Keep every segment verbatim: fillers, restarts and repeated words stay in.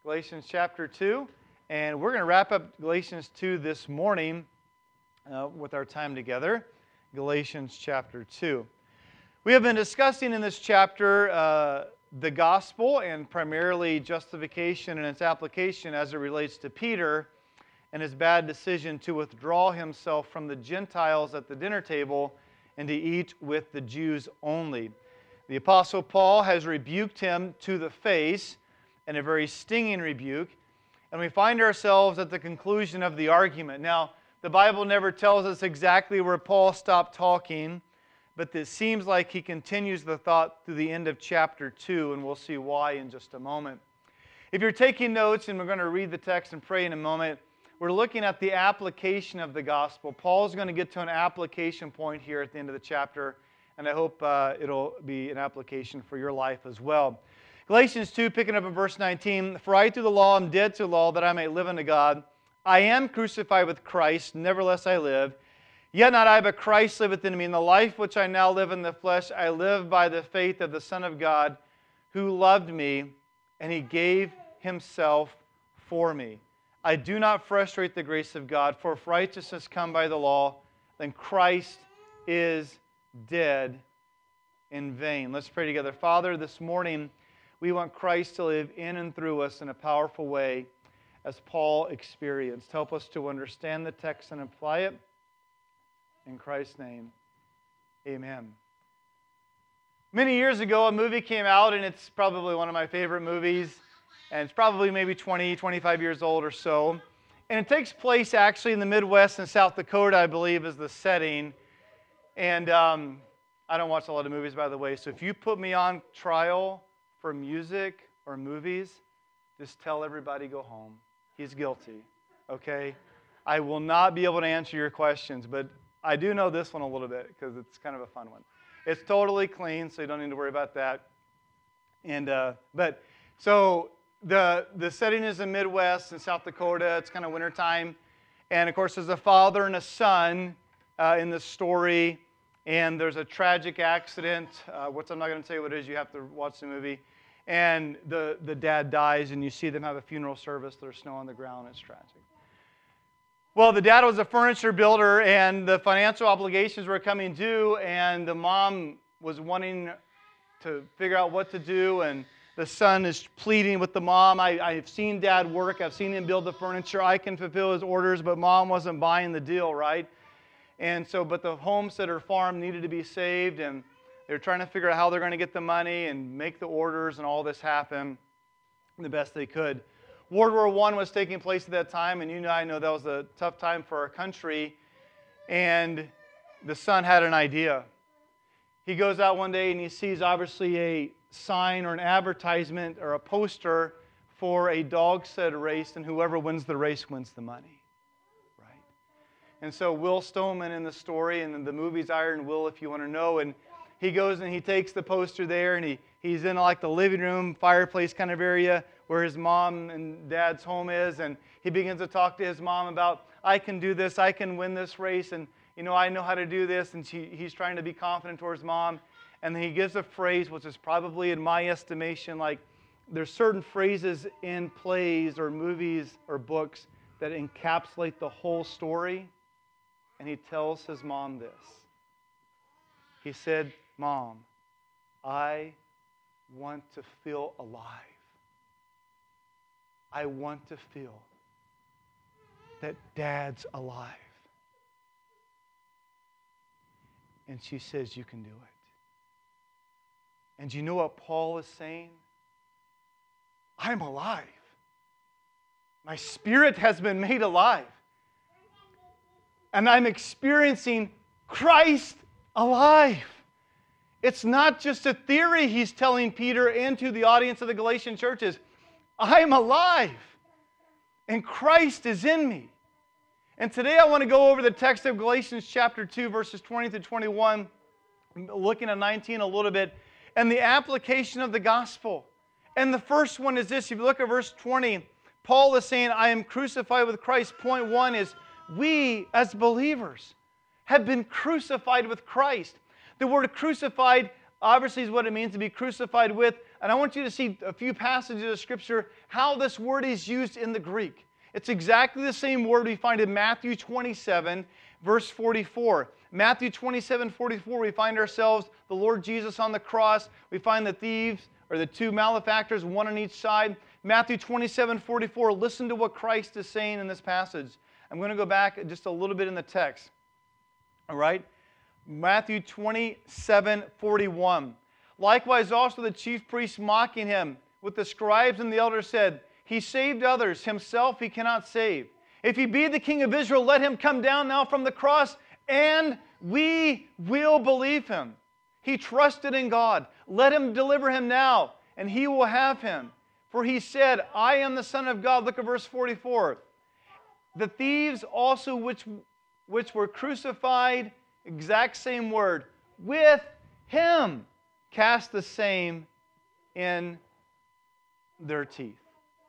Galatians chapter two, and we're going to wrap up Galatians two this morning uh, with our time together. Galatians chapter two. We have been discussing in this chapter uh, the gospel and primarily justification and its application as it relates to Peter and his bad decision to withdraw himself from the Gentiles at the dinner table and to eat with the Jews only. The Apostle Paul has rebuked him to the face in a very stinging rebuke, and we find ourselves at the conclusion of the argument. Now, the Bible never tells us exactly where Paul stopped talking, but it seems like he continues the thought through the end of chapter two, and we'll see why in just a moment. If you're taking notes, and we're going to read the text and pray in a moment, we're looking at the application of the gospel. Paul's going to get to an application point here at the end of the chapter, and I hope uh, it'll be an application for your life as well. Galatians two, picking up in verse nineteen, "For I through the law am dead to the law, that I may live unto God. I am crucified with Christ, nevertheless I live. Yet not I, but Christ liveth in me. In the life which I now live in the flesh, I live by the faith of the Son of God, who loved me, and He gave Himself for me. I do not frustrate the grace of God, for if righteousness come by the law, then Christ is dead in vain." Let's pray together. Father, this morning we want Christ to live in and through us in a powerful way as Paul experienced. Help us to understand the text and apply it. In Christ's name, amen. Many years ago, a movie came out, and it's probably one of my favorite movies, and it's probably maybe twenty, twenty-five years old or so. And it takes place actually in the Midwest and South Dakota, I believe, is the setting. And um, I don't watch a lot of movies, by the way, so if you put me on trial for music or movies, just tell everybody go home. He's guilty, okay? I will not be able to answer your questions, but I do know this one a little bit because it's kind of a fun one. It's totally clean, so you don't need to worry about that. And uh, but so the the setting is the Midwest and South Dakota. It's kind of wintertime, and of course there's a father and a son uh, in the story. And there's a tragic accident, uh, which I'm not going to tell you what it is. You have to watch the movie. And the, the dad dies, and you see them have a funeral service. There's snow on the ground. It's tragic. Well, the dad was a furniture builder, and the financial obligations were coming due, and the mom was wanting to figure out what to do, and the son is pleading with the mom. I, I've seen dad work. I've seen him build the furniture. I can fulfill his orders, but mom wasn't buying the deal, right? And so, but the homesteader farm needed to be saved, and they're trying to figure out how they're going to get the money and make the orders and all this happen the best they could. World War One was taking place at that time, and you know I know that was a tough time for our country. And the son had an idea. He goes out one day and he sees obviously a sign or an advertisement or a poster for a dog sled race, and whoever wins the race wins the money. And so Will Stoneman in the story, and the movie's Iron Will if you want to know, and he goes and he takes the poster there, and he, he's in like the living room, fireplace kind of area where his mom and dad's home is, and he begins to talk to his mom about, I can do this, I can win this race, and you know, I know how to do this, and she, he's trying to be confident towards mom, and then he gives a phrase which is probably, in my estimation, like there's certain phrases in plays or movies or books that encapsulate the whole story. And he tells his mom this. He said, "Mom, I want to feel alive. I want to feel that Dad's alive." And she says, "You can do it." And do you know what Paul is saying? I'm alive. My spirit has been made alive. And I'm experiencing Christ alive. It's not just a theory, he's telling Peter and to the audience of the Galatian churches. I'm alive. And Christ is in me. And today I want to go over the text of Galatians chapter two, verses twenty to twenty-one, looking at nineteen a little bit, and the application of the gospel. And the first one is this. If you look at verse twenty, Paul is saying, I am crucified with Christ. Point one is, we as believers have been crucified with Christ. The word crucified obviously is what it means to be crucified with. And I want you to see a few passages of Scripture, how this word is used in the Greek. It's exactly the same word we find in Matthew twenty-seven, verse forty-four. Matthew twenty-seven, forty-four, we find ourselves, the Lord Jesus on the cross. We find the thieves, or the two malefactors, one on each side. Matthew twenty-seven, forty-four, listen to what Christ is saying in this passage. I'm going to go back just a little bit in the text. All right? Matthew twenty-seven, forty-one. Likewise also the chief priests mocking him with the scribes and the elders said, He saved others, himself he cannot save. If he be the King of Israel, let him come down now from the cross, and we will believe him. He trusted in God. Let him deliver him now, and he will have him. For he said, I am the Son of God. Look at verse forty-four. The thieves also which, which were crucified, exact same word, with him, cast the same in their teeth.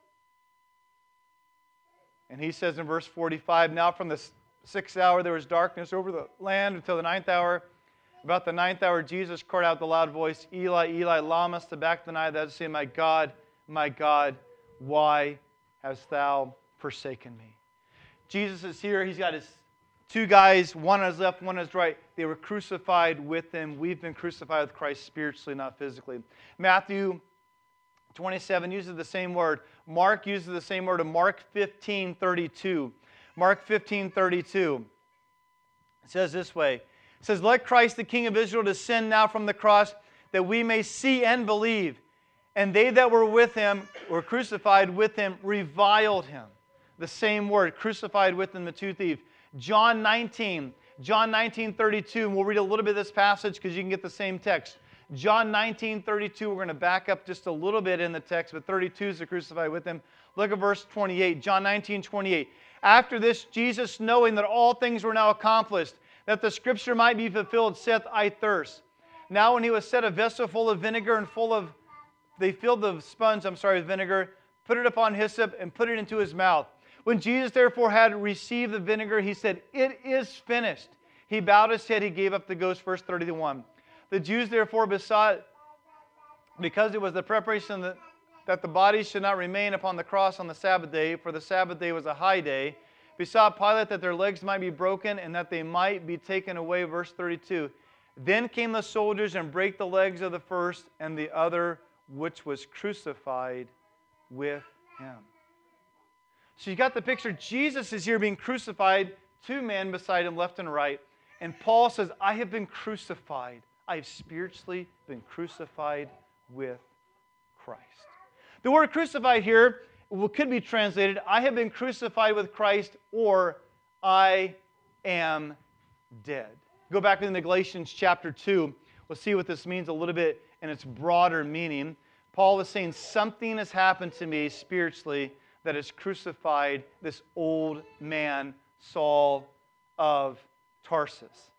And he says in verse forty-five, Now from the sixth hour there was darkness over the land until the ninth hour. About the ninth hour Jesus cried out with a loud voice, Eli, Eli, lama sabachthani, that is saying, My God, my God, why hast thou forsaken me? Jesus is here. He's got his two guys, one on his left, one on his right. They were crucified with him. We've been crucified with Christ spiritually, not physically. Matthew twenty-seven uses the same word. Mark uses the same word in Mark fifteen thirty-two. Mark fifteen thirty-two. It says this way. It says, Let Christ the King of Israel descend now from the cross, that we may see and believe. And they that were with him, were crucified with him, reviled him. The same word, crucified with him, the two thieves. John nineteen. John nineteen thirty-two. And we'll read a little bit of this passage because you can get the same text. John nineteen thirty-two. We're going to back up just a little bit in the text, but thirty-two is to crucify with him. Look at verse twenty-eight. John nineteen twenty-eight. After this, Jesus, knowing that all things were now accomplished, that the scripture might be fulfilled, saith, I thirst. Now when he was set a vessel full of vinegar and full of, they filled the sponge, I'm sorry, with vinegar, put it upon hyssop, and put it into his mouth. When Jesus therefore had received the vinegar, he said, It is finished. He bowed his head, he gave up the ghost. Verse thirty-one. The Jews therefore besought, because it was the preparation that, that the body should not remain upon the cross on the Sabbath day, for the Sabbath day was a high day, besought Pilate that their legs might be broken and that they might be taken away. Verse thirty-two. Then came the soldiers and brake the legs of the first and the other, which was crucified with him. So you got the picture. Jesus is here being crucified, two men beside him, left and right. And Paul says, I have been crucified. I have spiritually been crucified with Christ. The word crucified here could be translated, I have been crucified with Christ, or I am dead. Go back into Galatians chapter two. We'll see what this means a little bit in its broader meaning. Paul is saying something has happened to me spiritually that has crucified this old man, Saul of Tarsus.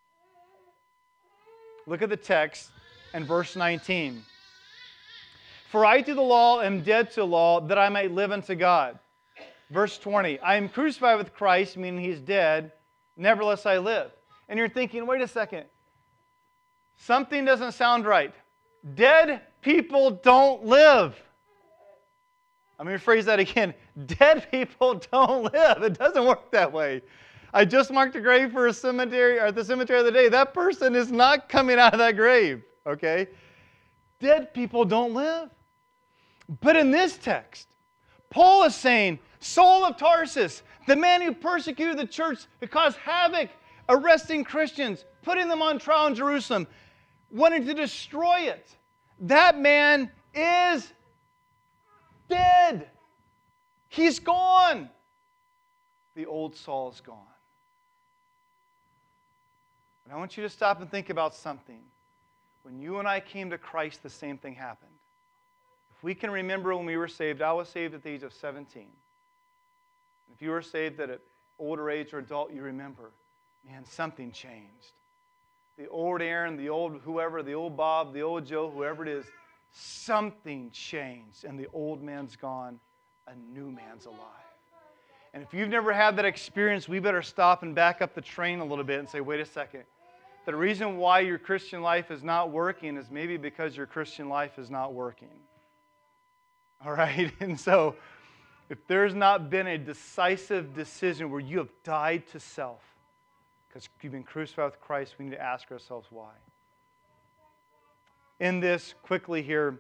Look at the text in verse nineteen. For I through the law am dead to the law, that I might live unto God. Verse twenty. I am crucified with Christ, meaning he's dead, nevertheless I live. And you're thinking, wait a second. Something doesn't sound right. Dead people don't live. I'm going to rephrase that again. Dead people don't live. It doesn't work that way. I just marked a grave for a cemetery, or at the cemetery the other day. That person is not coming out of that grave, okay? Dead people don't live. But in this text, Paul is saying, Saul of Tarsus, the man who persecuted the church, who caused havoc, arresting Christians, putting them on trial in Jerusalem, wanting to destroy it. That man is dead. He's gone. The old Saul is gone. But I want you to stop and think about something. When you and I came to Christ, the same thing happened. If we can remember when we were saved, I was saved at the age of seventeen. If you were saved at an older age or adult, you remember, man, something changed. The old Aaron, the old whoever, the old Bob, the old Joe, whoever it is, something changed, and the old man's gone, a new man's alive. And if you've never had that experience, we better stop and back up the train a little bit and say, wait a second. the reason why your Christian life is not working is maybe because your Christian life is not working. All right? And so, if there's not been a decisive decision where you have died to self, because you've been crucified with Christ, we need to ask ourselves why. In this, quickly here,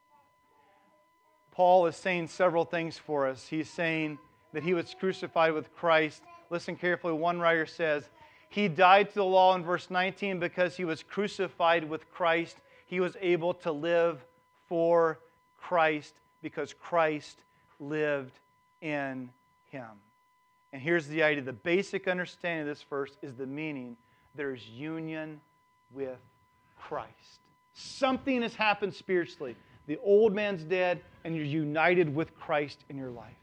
Paul is saying several things for us. He's saying that he was crucified with Christ. Listen carefully. One writer says, he died to the law in verse nineteen because he was crucified with Christ. He was able to live for Christ because Christ lived in him. And here's the idea. The basic understanding of this verse is the meaning. There's union with Christ. Something has happened spiritually. The old man's dead, and you're united with Christ in your life.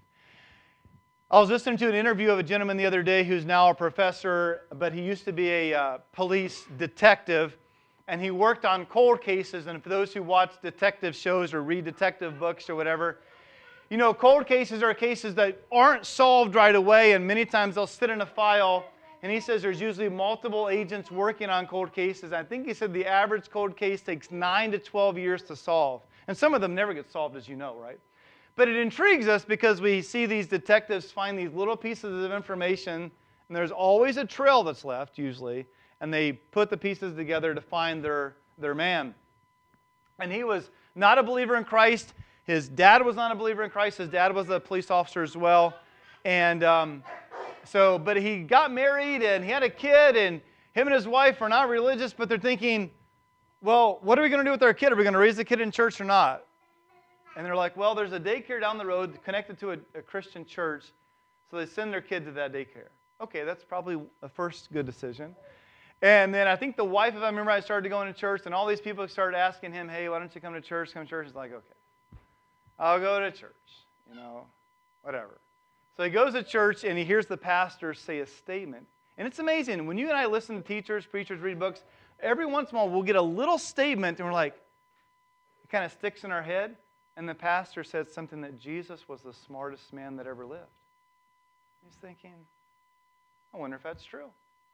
I was listening to an interview of a gentleman the other day who's now a professor, but he used to be a uh, police detective, and he worked on cold cases. And for those who watch detective shows or read detective books or whatever, you know, cold cases are cases that aren't solved right away, and many times they'll sit in a file. And he says there's usually multiple agents working on cold cases. I think he said the average cold case takes nine to twelve years to solve. And some of them never get solved, as you know, right? But it intrigues us because we see these detectives find these little pieces of information, and there's always a trail that's left, usually, and they put the pieces together to find their, their man. And he was not a believer in Christ. His dad was not a believer in Christ. His dad was a police officer as well. And um, so, but he got married, and he had a kid, and him and his wife are not religious, but they're thinking, well, what are we going to do with our kid? Are we going to raise the kid in church or not? And they're like, well, there's a daycare down the road connected to a, a Christian church, so they send their kid to that daycare. Okay, that's probably a first good decision. And then I think the wife, if I remember, I started going to church, and all these people started asking him, hey, why don't you come to church? Come to church. He's like, okay, I'll go to church, you know, whatever. So he goes to church, and he hears the pastor say a statement. And it's amazing. When you and I listen to teachers, preachers, read books, every once in a while we'll get a little statement, and we're like, it kind of sticks in our head. And the pastor said something that Jesus was the smartest man that ever lived. He's thinking, I wonder if that's true.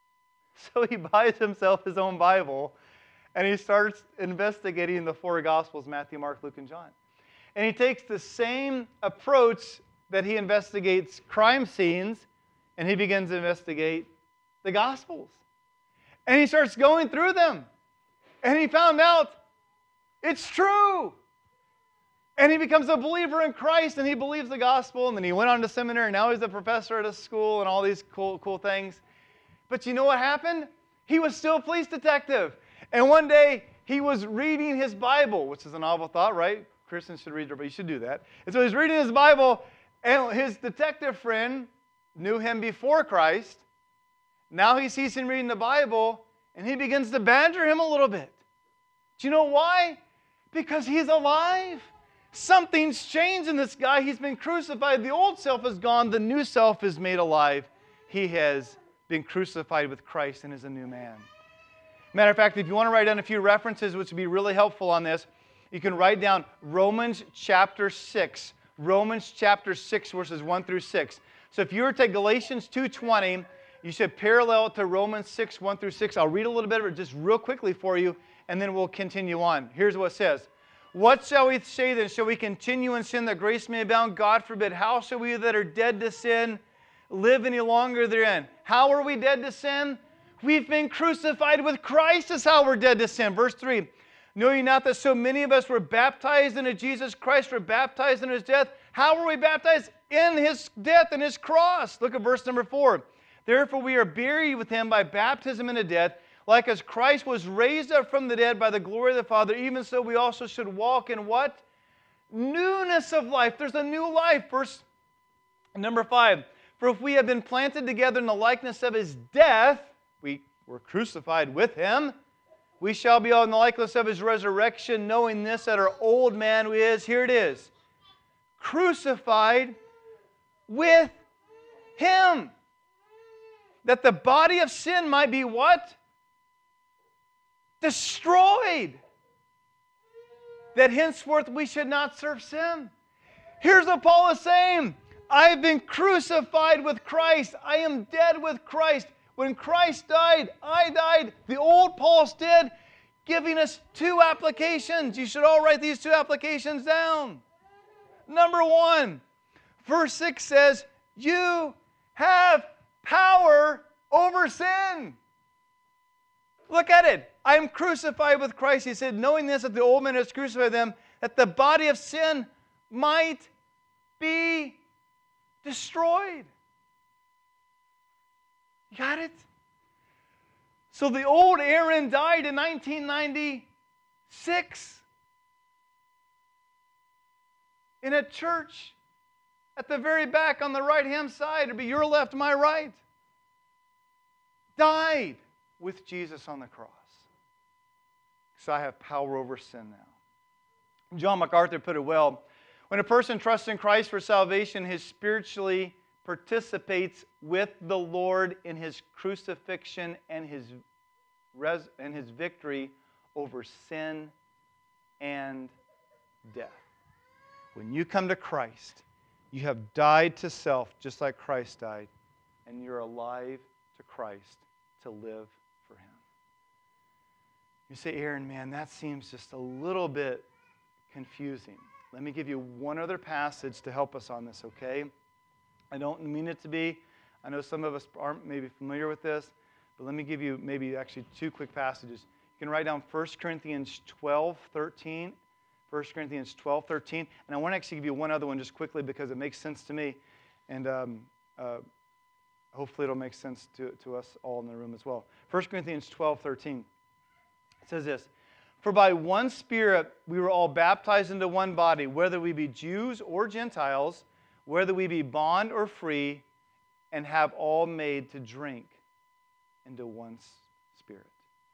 So he buys himself his own Bible, and he starts investigating the four Gospels, Matthew, Mark, Luke, and John. And he takes the same approach that he investigates crime scenes, and he begins to investigate the Gospels. And he starts going through them. And he found out it's true. And he becomes a believer in Christ, and he believes the gospel, and then he went on to seminary, and now he's a professor at a school and all these cool, cool things. But you know what happened? He was still a police detective. And one day, he was reading his Bible, which is a novel thought, right? Christians should read their Bible. You should do that. And so he's reading his Bible, and his detective friend knew him before Christ. Now he sees him reading the Bible, and he begins to badger him a little bit. Do you know why? Because he's alive. Something's changed in this guy. He's been crucified. The old self is gone. The new self is made alive. He has been crucified with Christ and is a new man. Matter of fact, if you want to write down a few references, which would be really helpful on this, you can write down Romans chapter six. Romans chapter six, verses one through six. So if you were to take Galatians two twenty, you should parallel it to Romans six, one through six. I'll read a little bit of it just real quickly for you, and then we'll continue on. Here's what it says. What shall we say then? Shall we continue in sin that grace may abound? God forbid. How shall we that are dead to sin live any longer therein? How are we dead to sin? We've been crucified with Christ is how we're dead to sin. Verse three. Know ye not that so many of us were baptized into Jesus Christ, were baptized in His death? How were we baptized? In His death and His cross. Look at verse number four. Therefore we are buried with Him by baptism into death, like as Christ was raised up from the dead by the glory of the Father, even so we also should walk in what? Newness of life. There's a new life. Verse number five. For if we have been planted together in the likeness of His death, we were crucified with Him, we shall be in the likeness of His resurrection, knowing this, that our old man who is, here it is, crucified with Him. That the body of sin might be what? Destroyed. That henceforth we should not serve sin. Here's what Paul is saying. I've been crucified with Christ. I am dead with Christ. When Christ died, I died. The old Paul's dead, giving us two applications. You should all write these two applications down. Number one, verse six says, you have power over sin. Look at it. I am crucified with Christ. He said, knowing this, that the old man has crucified them, that the body of sin might be destroyed. You got it? So the old Aaron died in nineteen ninety-six in a church at the very back on the right-hand side. It'd be your left, my right. Died with Jesus on the cross. So I have power over sin now. John MacArthur put it well. When a person trusts in Christ for salvation, he spiritually participates with the Lord in His crucifixion and His, res- and his victory over sin and death. When you come to Christ, you have died to self just like Christ died, and you're alive to Christ to live for Him. You say, Aaron, man, that seems just a little bit confusing. Let me give you one other passage to help us on this, okay? I don't mean it to be. I know some of us aren't maybe familiar with this, but let me give you maybe actually two quick passages. You can write down First Corinthians twelve thirteen. First Corinthians twelve thirteen. And I want to actually give you one other one just quickly because it makes sense to me. And um, uh, hopefully it'll make sense to, to us all in the room as well. First Corinthians twelve thirteen. It says this, for by one Spirit we were all baptized into one body, whether we be Jews or Gentiles, whether we be bond or free, and have all made to drink into one Spirit.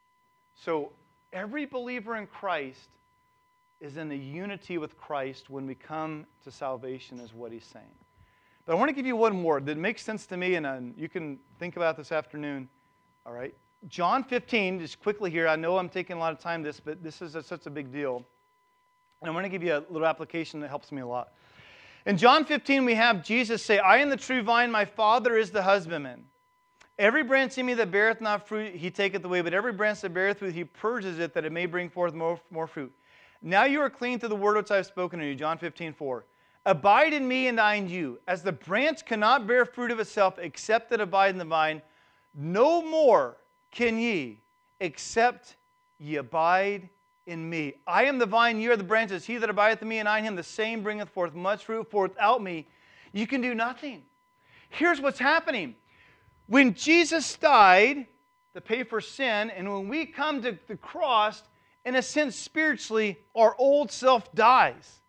So every believer in Christ is in a unity with Christ when we come to salvation, is what he's saying. But I want to give you one more that makes sense to me, and uh, you can think about this afternoon. All right? John fifteen, just quickly here. I know I'm taking a lot of time this, but this is a, such a big deal. And I want to give you a little application that helps me a lot. In John fifteen, we have Jesus say, I am the true vine, my Father is the husbandman. Every branch in me that beareth not fruit, He taketh away, but every branch that beareth fruit, He purges it, that it may bring forth more, more fruit. Now you are clean through the word which I have spoken to you. John fifteen four. Abide in me and I in you. As the branch cannot bear fruit of itself, except it abide in the vine, no more can ye, except ye abide in me. I am the vine, ye are the branches. He that abideth in me and I in him, the same bringeth forth much fruit. For without me, you can do nothing. Here's what's happening. When Jesus died to pay for sin, and when we come to the cross, in a sense, spiritually, our old self dies.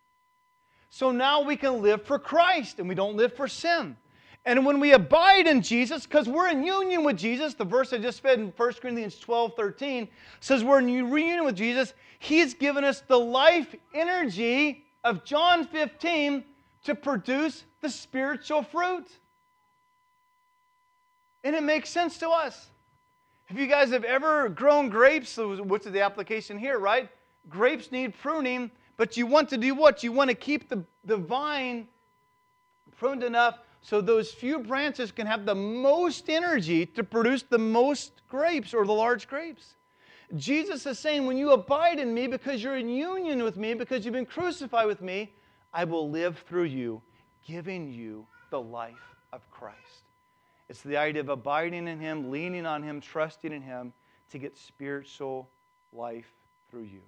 So now we can live for Christ, and we don't live for sin. And when we abide in Jesus, because we're in union with Jesus, the verse I just read in First Corinthians twelve thirteen says we're in reunion with Jesus. He's given us the life energy of John fifteen to produce the spiritual fruit. And it makes sense to us. If you guys have ever grown grapes, what's the application here, right? Grapes need pruning, but you want to do what? You want to keep the, the vine pruned enough so those few branches can have the most energy to produce the most grapes or the large grapes. Jesus is saying, when you abide in me because you're in union with me, because you've been crucified with me, I will live through you, giving you the life of Christ. It's the idea of abiding in Him, leaning on Him, trusting in Him to get spiritual life through you.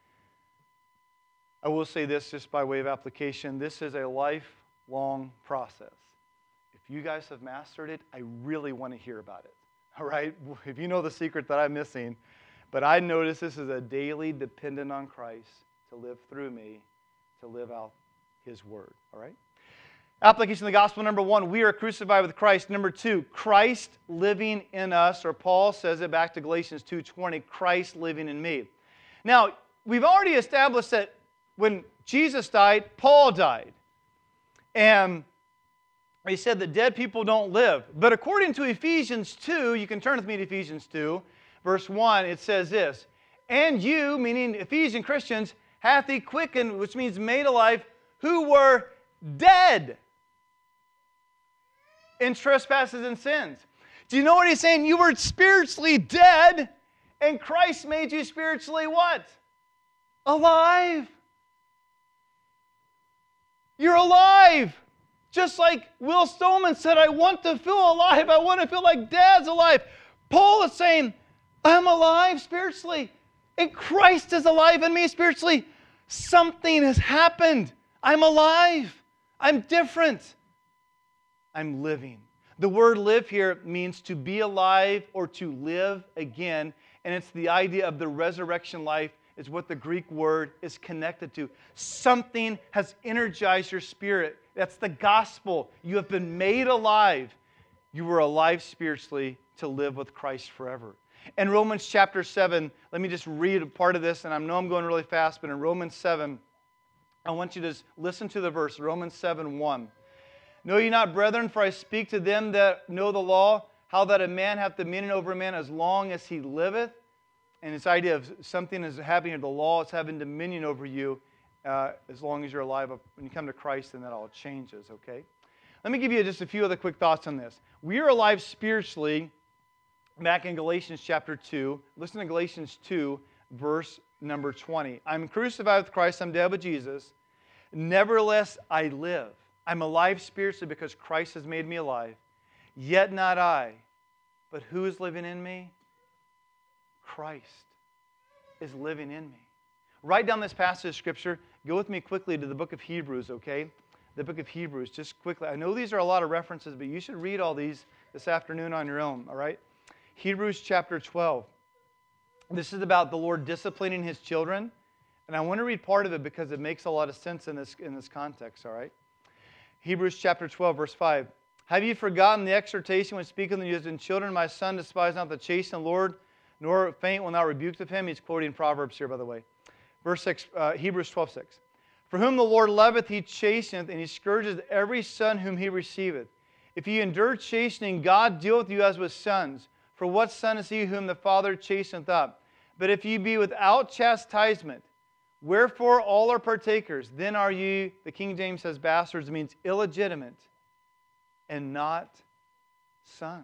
I will say this just by way of application. This is a lifelong process. If you guys have mastered it, I really want to hear about it. All right? If you know the secret that I'm missing. But I notice this is a daily dependent on Christ to live through me, to live out His Word. All right? Application of the gospel, number one, we are crucified with Christ. Number two, Christ living in us, or Paul says it back to Galatians two twenty, Christ living in me. Now, we've already established that when Jesus died, Paul died. And he said that dead people don't live. But according to Ephesians two, you can turn with me to Ephesians two, verse one, it says this, and you, meaning Ephesian Christians, hath He quickened, which means made alive, who were dead in trespasses and sins. Do you know what he's saying? You were spiritually dead, and Christ made you spiritually what? Alive. You're alive. Just like Will Stoneman said, I want to feel alive. I want to feel like Dad's alive. Paul is saying, I'm alive spiritually, and Christ is alive in me spiritually. Something has happened. I'm alive. I'm different. I'm living. The word live here means to be alive or to live again, and it's the idea of the resurrection life is what the Greek word is connected to. Something has energized your spirit. That's the gospel. You have been made alive. You were alive spiritually to live with Christ forever. In Romans chapter seven, let me just read a part of this, and I know I'm going really fast, but in Romans seven, I want you to just listen to the verse, Romans seven one. Know ye not, brethren, for I speak to them that know the law, how that a man hath dominion over a man as long as he liveth. And this idea of something is happening, the law is having dominion over you uh, as long as you're alive. When you come to Christ, then that all changes, okay? Let me give you just a few other quick thoughts on this. We are alive spiritually back in Galatians chapter two. Listen to Galatians two, verse number twenty. I'm crucified with Christ, I'm dead with Jesus. Nevertheless, I live. I'm alive spiritually because Christ has made me alive. Yet not I, but who is living in me? Christ is living in me. Write down this passage of Scripture. Go with me quickly to the book of Hebrews, okay? The book of Hebrews, just quickly. I know these are a lot of references, but you should read all these this afternoon on your own, all right? Hebrews chapter twelve. This is about the Lord disciplining His children. And I want to read part of it because it makes a lot of sense in this, in this context, all right? Hebrews chapter twelve, verse five. Have you forgotten the exhortation when speaking to you as in children? My son, despise not the chastened Lord, nor faint when thou rebukest of him. He's quoting Proverbs here, by the way. Verse six, uh, Hebrews twelve six. For whom the Lord loveth, he chasteneth, and he scourgeth every son whom he receiveth. If ye endure chastening, God dealeth you as with sons. For what son is he whom the Father chasteneth up? But if ye be without chastisement, wherefore all are partakers, then are ye, the King James says bastards, it means illegitimate, and not sons.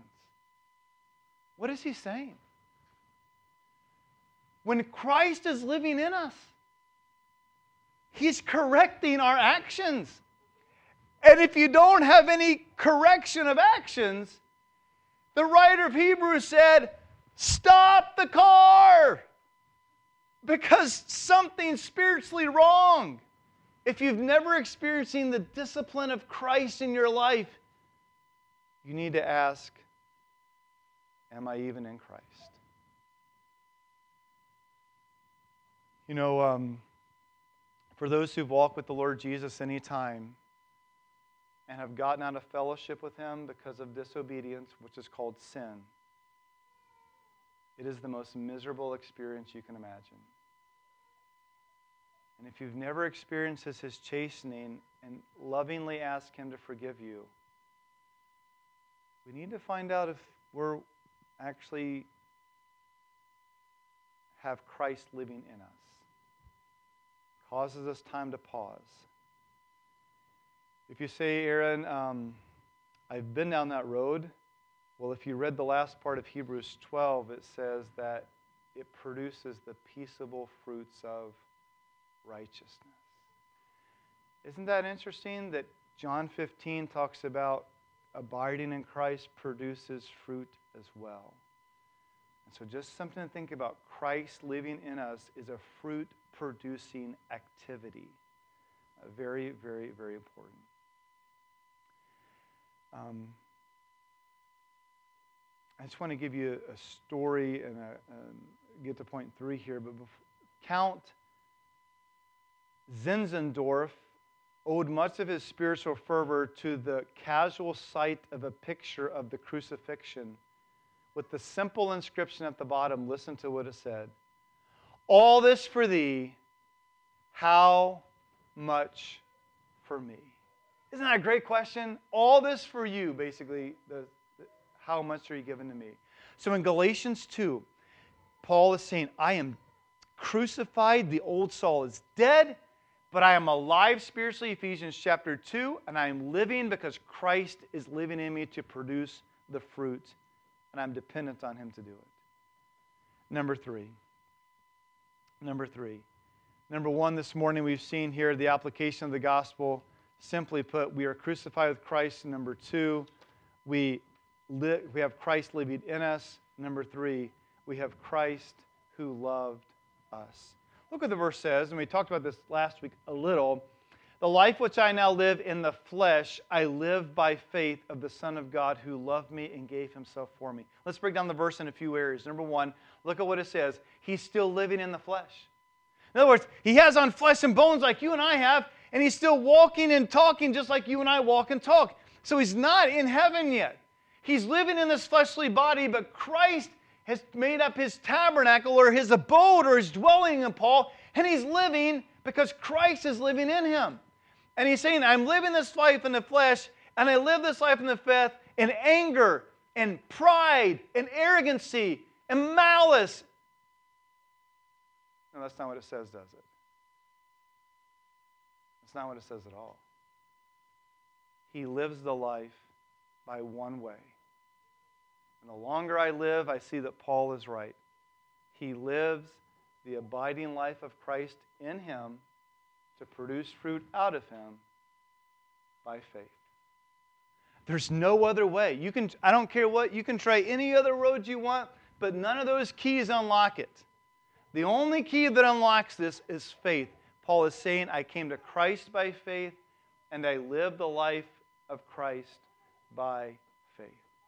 What is he saying? When Christ is living in us, He's correcting our actions. And if you don't have any correction of actions, the writer of Hebrews said, stop the car, because something's spiritually wrong. If you've never experienced the discipline of Christ in your life, you need to ask, am I even in Christ? You know, um, for those who've walked with the Lord Jesus any time and have gotten out of fellowship with Him because of disobedience, which is called sin, it is the most miserable experience you can imagine. And if you've never experienced His, his chastening and lovingly ask Him to forgive you, we need to find out if we're actually have Christ living in us. Causes us time to pause. If you say, Aaron, um, I've been down that road, well, if you read the last part of Hebrews twelve, it says that it produces the peaceable fruits of righteousness. Isn't that interesting that John fifteen talks about abiding in Christ produces fruit as well? And so just something to think about. Christ living in us is a fruit-producing activity. Uh, very, very, very important. Um, I just want to give you a story and a, um, get to point three here. But before, Count Zinzendorf owed much of his spiritual fervor to the casual sight of a picture of the crucifixion with the simple inscription at the bottom. Listen to what it said. All this for thee, how much for me? Isn't that a great question? All this for you, basically, the, the, how much are you giving to me? So in Galatians two, Paul is saying, I am crucified, the old Saul is dead, but I am alive spiritually, Ephesians chapter two, and I am living because Christ is living in me to produce the fruit and I'm dependent on Him to do it. Number three. Number three. Number one, this morning we've seen here the application of the gospel. Simply put, we are crucified with Christ. Number two, we, li- we have Christ living in us. Number three, we have Christ who loved us. Look what the verse says, and we talked about this last week a little. The life which I now live in the flesh, I live by faith of the Son of God who loved me and gave Himself for me. Let's break down the verse in a few areas. Number one, look at what it says. He's still living in the flesh. In other words, He has on flesh and bones like you and I have, and He's still walking and talking just like you and I walk and talk. So He's not in heaven yet. He's living in this fleshly body, but Christ has made up His tabernacle or His abode or His dwelling in Paul, and He's living because Christ is living in Him. And He's saying, I'm living this life in the flesh, and I live this life in the flesh in anger and pride and arrogancy and malice. No, that's not what it says, does it? That's not what it says at all. He lives the life by one way. And the longer I live, I see that Paul is right. He lives the abiding life of Christ in him to produce fruit out of him by faith. There's no other way. You can, I don't care what, you can try any other road you want, but none of those keys unlock it. The only key that unlocks this is faith. Paul is saying, I came to Christ by faith, and I live the life of Christ by faith.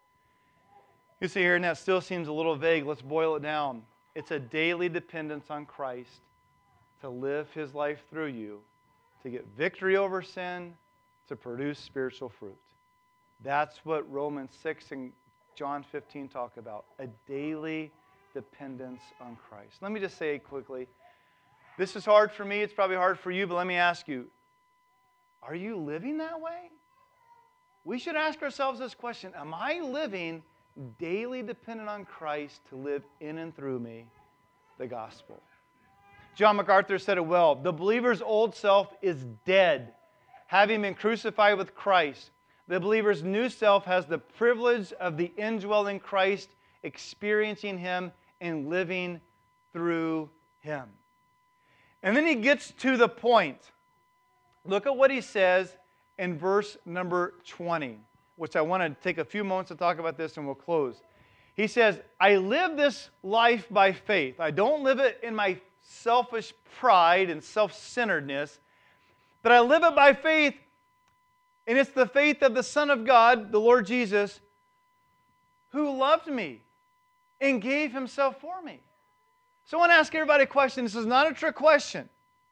You see here, and that still seems a little vague. Let's boil it down. It's a daily dependence on Christ to live His life through you, to get victory over sin, to produce spiritual fruit. That's what Romans six and John fifteen talk about, a daily dependence on Christ. Let me just say quickly, this is hard for me, it's probably hard for you, but let me ask you, are you living that way? We should ask ourselves this question, am I living daily dependent on Christ to live in and through me the gospel? John MacArthur said it well, the believer's old self is dead, having been crucified with Christ. The believer's new self has the privilege of the indwelling Christ, experiencing Him and living through Him. And then he gets to the point. Look at what he says in verse number twenty, which I want to take a few moments to talk about this and we'll close. He says, I live this life by faith. I don't live it in my selfish pride and self-centeredness, but I live it by faith, and it's the faith of the Son of God, the Lord Jesus, who loved me and gave Himself for me. So I want to ask everybody a question. This is not a trick question.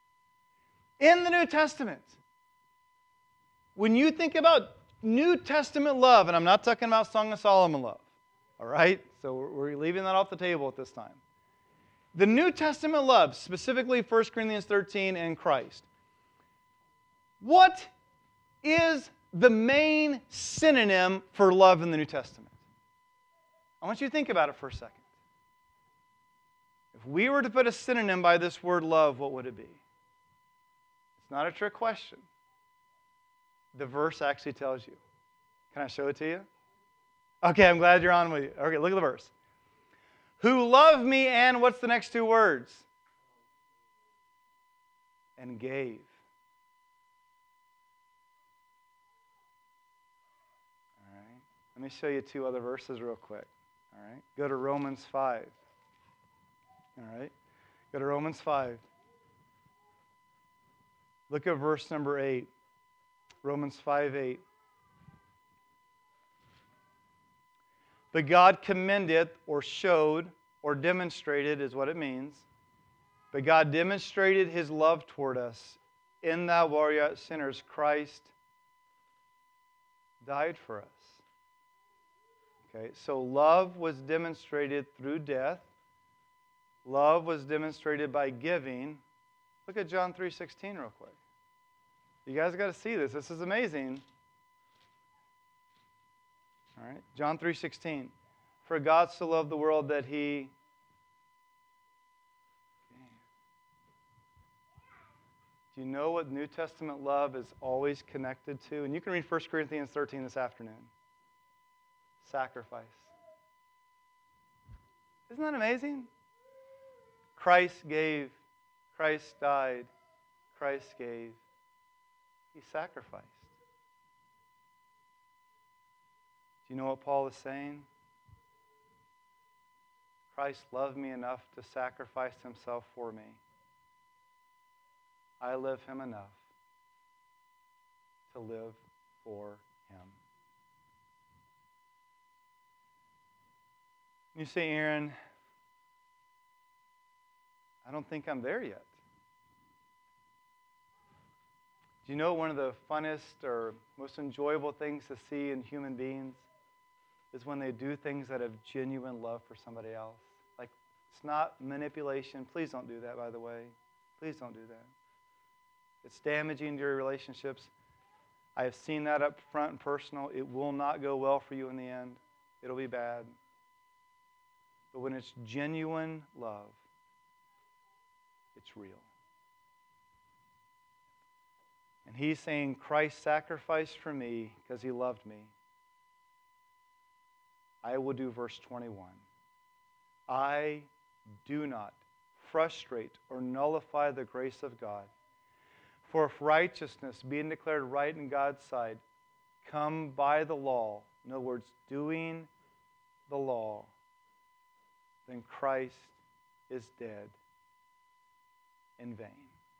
In the New Testament, when you think about New Testament love, and I'm not talking about Song of Solomon love, all right? So we're leaving that off the table at this time. The New Testament love, specifically First Corinthians thirteen and Christ. What is the main synonym for love in the New Testament? I want you to think about it for a second. If we were to put a synonym by this word love, what would it be? It's not a trick question. The verse actually tells you. Can I show it to you? Okay, I'm glad you're on with you. Okay, look at the verse. Who love me, and what's the next two words? And gave. All right. Let me show you two other verses real quick. All right. Go to Romans five. All right. Go to Romans five. Look at verse number eight. Romans five eight. But God commended, or showed, or demonstrated is what it means. But God demonstrated His love toward us in that while we were yet sinners, Christ died for us. Okay, so love was demonstrated through death. Love was demonstrated by giving. Look at John three sixteen real quick. You guys got to see this. This is amazing. All right, John three sixteen. For God so loved the world that He... Do you know what New Testament love is always connected to? And you can read First Corinthians thirteen this afternoon. Sacrifice. Isn't that amazing? Christ gave, Christ died, Christ gave, He sacrificed. Do you know what Paul is saying? Christ loved me enough to sacrifice Himself for me. I love Him enough to live for Him. You say, Aaron, I don't think I'm there yet. Do you know one of the funnest or most enjoyable things to see in human beings is when they do things that have genuine love for somebody else? Like, it's not manipulation. Please don't do that, by the way. Please don't do that. It's damaging to your relationships. I have seen that up front and personal. It will not go well for you in the end. It'll be bad. But when it's genuine love, it's real. And He's saying, Christ sacrificed for me because He loved me. I will do verse twenty-one. I do not frustrate or nullify the grace of God. For if righteousness, being declared right in God's sight, come by the law, in other words, doing the law, then Christ is dead in vain.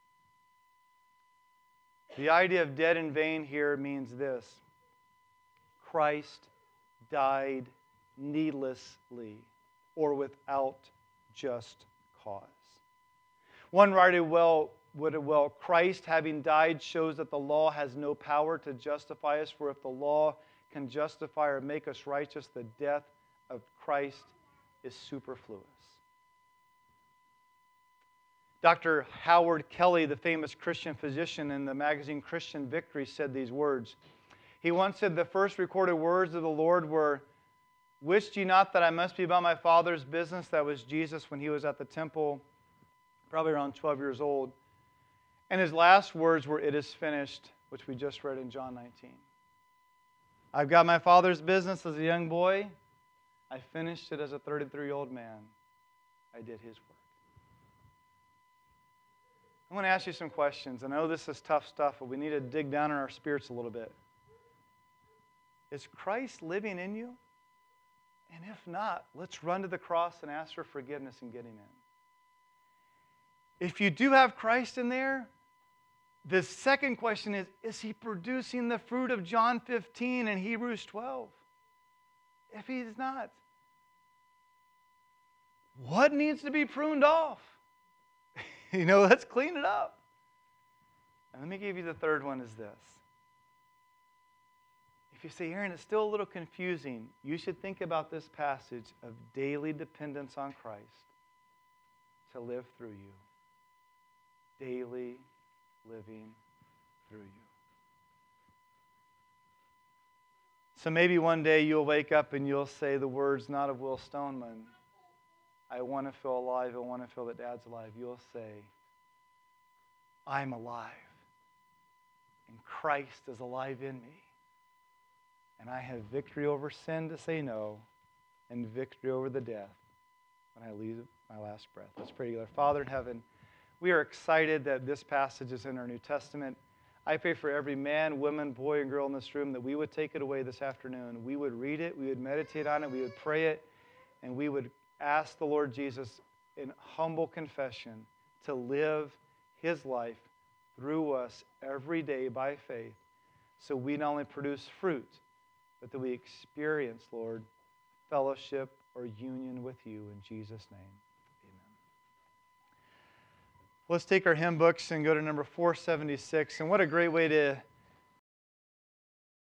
The idea of dead in vain here means this: Christ died needlessly or without just cause. One writer well would have, well, Christ having died shows that the law has no power to justify us, for if the law can justify or make us righteous, the death of Christ is superfluous. Doctor Howard Kelly, the famous Christian physician in the magazine Christian Victory, said these words. He once said, the first recorded words of the Lord were, "Wist ye not that I must be about my Father's business?" That was Jesus when He was at the temple, probably around twelve years old. And His last words were, "It is finished," which we just read in John nineteen. I've got my Father's business as a young boy. I finished it as a thirty-three-year-old man. I did His work. I want to ask you some questions. I know this is tough stuff, but we need to dig down in our spirits a little bit. Is Christ living in you? And if not, let's run to the cross and ask for forgiveness and get Him in. If you do have Christ in there, the second question is, is He producing the fruit of John fifteen and Hebrews twelve? If He's not, what needs to be pruned off? You know, let's clean it up. And let me give you the third one is this. If you say, Aaron, it's still a little confusing, you should think about this passage of daily dependence on Christ to live through you. Daily living through you. So maybe one day you'll wake up and you'll say the words not of Will Stoneman, I want to feel alive, I want to feel that Dad's alive. You'll say, I'm alive. And Christ is alive in me. And I have victory over sin to say no, and victory over the death when I leave my last breath. Let's pray together. Father in heaven, we are excited that this passage is in our New Testament. I pray for every man, woman, boy, and girl in this room that we would take it away this afternoon. We would read it, we would meditate on it, we would pray it, and we would ask the Lord Jesus in humble confession to live His life through us every day by faith, so we not only produce fruit, but that we experience, Lord, fellowship or union with You in Jesus' name. Amen. Let's take our hymn books and go to number four seventy-six. And what a great way to